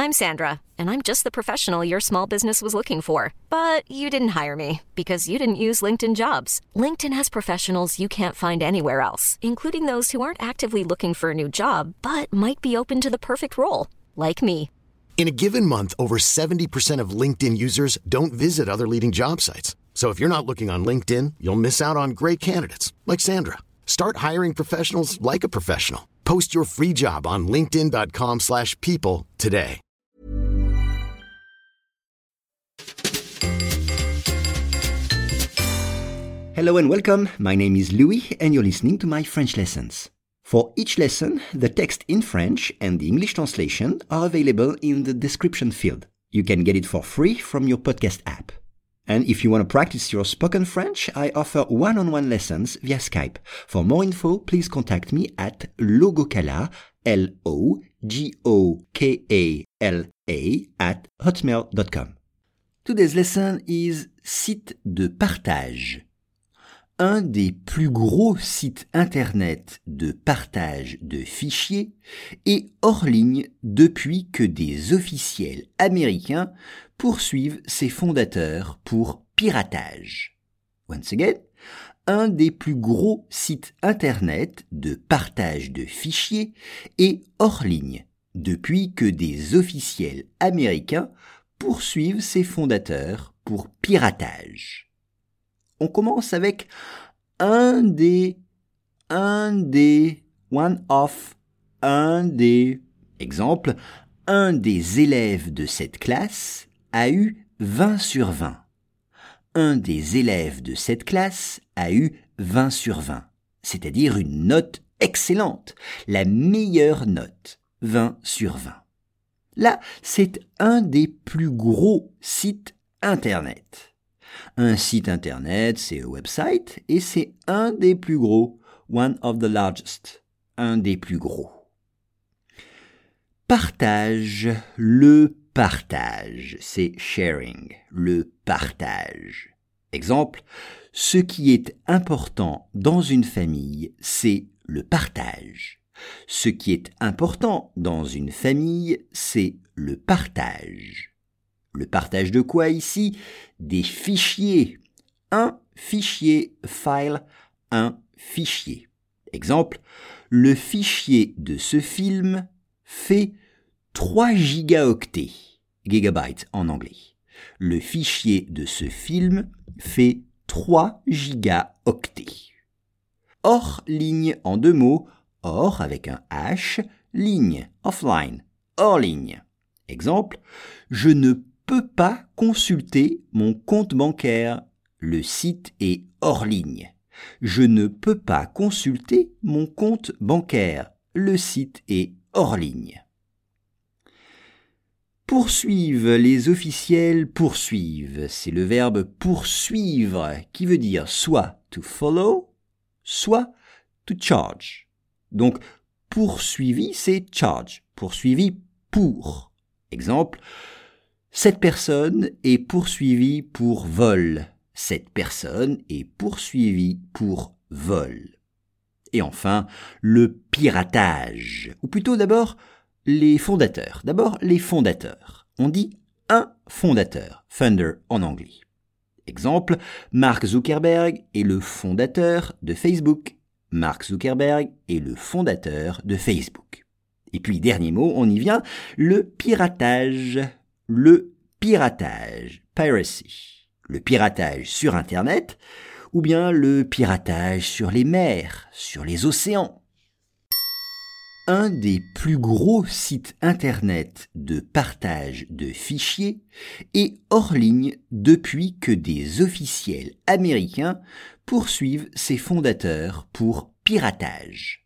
I'm Sandra, and I'm just the professional your small business was looking for. But you didn't hire me because you didn't use LinkedIn Jobs. LinkedIn has professionals you can't find anywhere else, including those who aren't actively looking for a new job, but might be open to the perfect role, like me. In a given month, over 70% of LinkedIn users don't visit other leading job sites. So if you're not looking on LinkedIn, you'll miss out on great candidates like Sandra. Start hiring professionals like a professional. Post your free job on linkedin.com/people today. Hello and welcome. My name is Louis and you're listening to my French lessons. For each lesson, the text in French and the English translation are available in the description field. You can get it for free from your podcast app. And if you want to practice your spoken French, I offer one-on-one lessons via Skype. For more info, please contact me at logokala, LOGOKALA @hotmail.com. Today's lesson is site de partage. Un des plus gros sites internet de partage de fichiers est hors ligne depuis que des officiels américains poursuivent ses fondateurs pour piratage. Once again, un des plus gros sites internet de partage de fichiers est hors ligne depuis que des officiels américains poursuivent ses fondateurs pour piratage. On commence avec un des, one of, Exemple, un des élèves de cette classe a eu 20 sur 20. Un des élèves de cette classe a eu 20 sur 20, c'est-à-dire une note excellente, la meilleure note, 20 sur 20. Là, c'est un des plus gros sites Internet. Un site Internet, c'est un website, et c'est un des plus gros, one of the largest, un des plus gros. Partage, le partage, c'est sharing, le partage. Exemple, ce qui est important dans une famille, c'est le partage. Ce qui est important dans une famille, c'est le partage. Le partage de quoi ici? Des fichiers. Un fichier, file, un fichier. Exemple, le fichier de ce film fait 3 gigaoctets, gigabytes en anglais. Le fichier de ce film fait 3 gigaoctets. Hors ligne en 2 mots, hors avec un H, ligne, offline, hors ligne. Exemple, je ne peux pas consulter mon compte bancaire. Le site est hors ligne. Je ne peux pas consulter mon compte bancaire. Le site est hors ligne. Poursuivent, les officiels poursuivent. C'est le verbe poursuivre qui veut dire soit to follow, soit to charge. Donc, poursuivi, c'est charge. Poursuivi pour. Exemple, cette personne est poursuivie pour vol. Cette personne est poursuivie pour vol. Et enfin, le piratage. Ou plutôt d'abord, les fondateurs. D'abord, les fondateurs. On dit un fondateur, founder en anglais. Exemple, Mark Zuckerberg est le fondateur de Facebook. Mark Zuckerberg est le fondateur de Facebook. Et puis, dernier mot, on y vient, le piratage. Le piratage, piracy. Le piratage sur Internet, ou bien le piratage sur les mers, sur les océans. Un des plus gros sites Internet de partage de fichiers est hors ligne depuis que des officiels américains poursuivent ses fondateurs pour piratage.